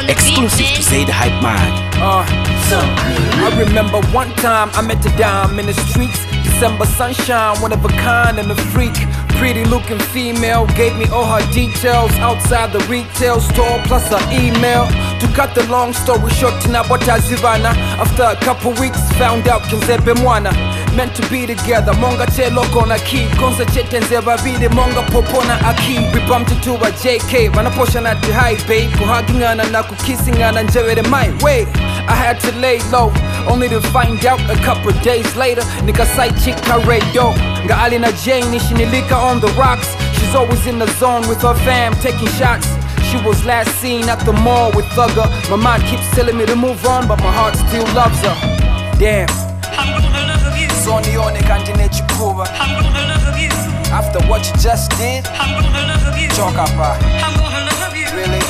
Exclusive to Say the Hype Man. I remember one time I met a dime in the streets. December sunshine, one of a kind and a freak. Pretty looking female, gave me all her details outside the retail store, plus her email. To cut the long story short, tinabota zivana. After a couple weeks, found out kinzebe mwana. Meant to be together, monga te loko na key. Konza chetenze babidi, monga popona aki. We bumped into a JK, vanaposha na ti high babe. Kuhagingana na kukissingana njewere my way. I had to lay low, only to find out a couple days later. Nigga side chick radio. Nga Alina Jane, nishinilika on the rocks. She's always in the zone with her fam, taking shots. She was last seen at the mall with Thugger. My mind keeps telling me to move on, but my heart still loves her. Damn. Sony on it, after what you just did, talk about. Really?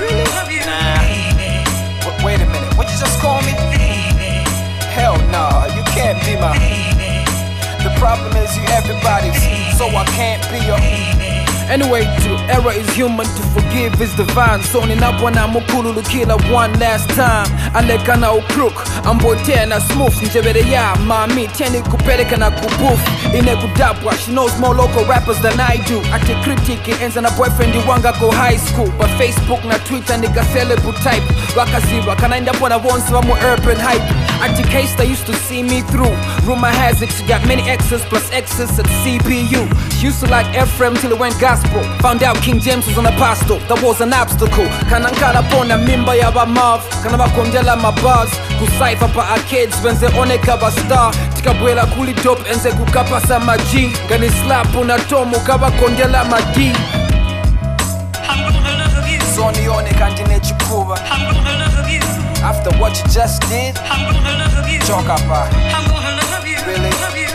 Nah. Wait a minute, what you just call me? Hell nah, you can't be my. The problem is you everybody's, so I can't be your. Anyway, to error is human, to forgive is divine. Soni na bwana mukulu lukila one last time. Aleka na ukruk, ambote na smooth. Njebere ya mami, tieni kupeleka na kubuf. Ine kudabwa, she knows more local rappers than I do. Ati kritiki, enza na boyfriend wanga go high school. But Facebook na Twitter nigga celebrate type. Wakaziwa, kanaenda bwana once wa mu urban hype. Ati K-Star used to see me through. Rumor has it she got many exes plus exes at CPU. She used to like Ephraim till it went gospel. Found out King James was an apostle. That was an obstacle. Kanankala pona mimba ya ba mav. Kanaba kondela ma bars. Kusaifa pa arcades benze oneka ba star. Tikabwela kuli dope enze kukapa sa maji. Gani slap una tomo kaba kondela ma D. Sony on it kantine chikuva. After what you just did, talk about. Really?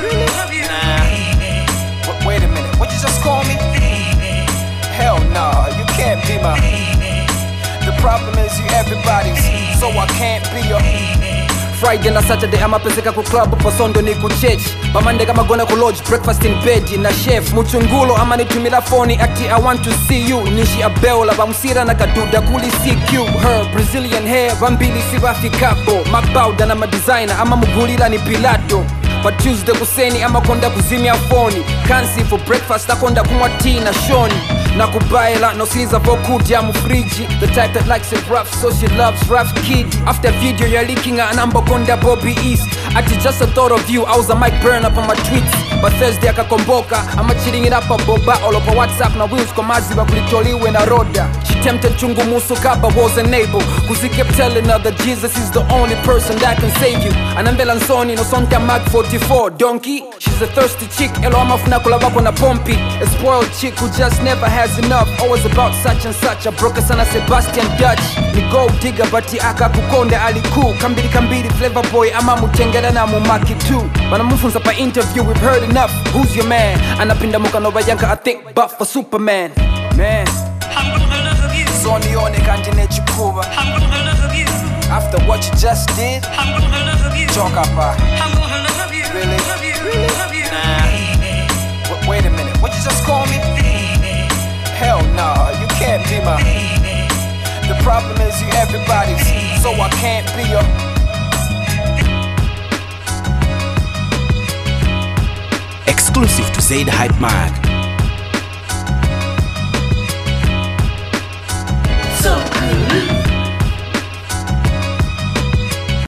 Nah. Wait a minute, what you just call me? Hell nah, you can't be my. The problem is you everybody's, so I can't be your. Friday na Saturday amapezeka ku club pa Sunday ni ku church. Ba Monday kama gonna ku lodge, breakfast in bed na chef. Muchungulo ama nitumila phone ati I want to see you. Nishi abeola bamusira na kaduda kuli CQ. Her Brazilian hair bambili sibafikapo. Macbauda na designer ama mugulila ni Pilato. But Tuesday kuseni ama konda kuzimia phone. Kansi for breakfast akonda kumwa tea na shoni. Nakubaila no siliza vokuti ya mufriji. The type that likes it rough, so she loves rough kid. After video you're leaking a number konda Bobby East. Ati just a thought of you, I was a mic burn up on my tweets. But Thursday akakomboka, I'm chilling it up a boba. All over WhatsApp na wheels kwa maziwa kulitoliwe na roda. She tempted chungu musu kaba wasn't able. Kuzi kept telling her that Jesus is the only person that can save you. Anambela nsoni no sonta Mark 44 donkey. She's a thirsty chick, elo amafuna kulabako na pompi. A spoiled chick who just never has enough, always about such and such. A broke sana Sebastian Dutch. Ni gold digger bati aka kukonde aliku. Kambiri flavor boy ama mutengela na mumaki too. Bana mufunza pa interview, we've heard enough. Who's your man? Anapinda muka nova yanka, I think buff for Superman. Man. Sony on it kantine chikuva. After what you just did, talk about. Really? Nah. Wait a minute, what you just call me? Hell nah, you can't be my. The problem is you everybody's, so I can't be your. Exclusive to Say the Hype Man. So good.